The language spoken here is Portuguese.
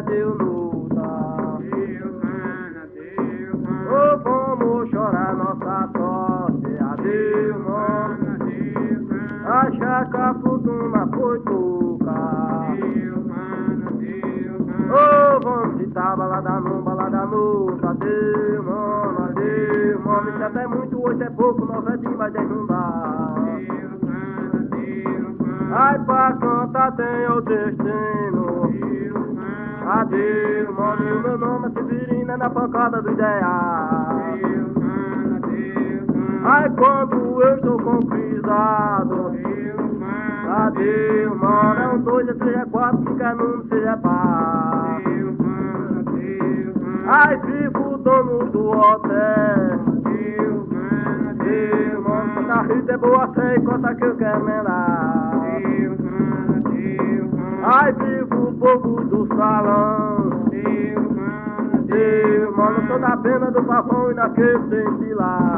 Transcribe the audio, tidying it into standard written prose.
adeus, luta. Adeus, mano, adeus, mano. Oh, vamos chorar nossa sorte. Adeus, mano. Adeus, mano. A chaca fortuna foi tuca. Adeus, mano, adeus, mano. Oh, vamos citar balada no, adeus, mano, adeus, mano. Isso até muito, 8 é pouco, 9 é demais, 10 não dá. Adeus, mano, adeus, mano. Ai, pra cantar tem o destino. Adeus, mano. Adeus, mano, e o meu nome é Severino, é na pancada do ideal. Adeus, mano, adeus, mano. Ai, quando eu estou conquistado. Adeus, mano. Adeus, mano, é um 2, é 3, é 4, 5 é número, 6 é par. Adeus, mano, adeus, mano. Ai, vivo o dono do hotel. Adeus, mano, Adeus, adeus, mano, mano. a Rita é boa, sei, conta que eu quero mandar. Adeus, mano, adeus, mano. Ai, vivo o povo do salão. Adeus, mano, Adeus, mano, sou da pena do pavão e naquele tem de lá.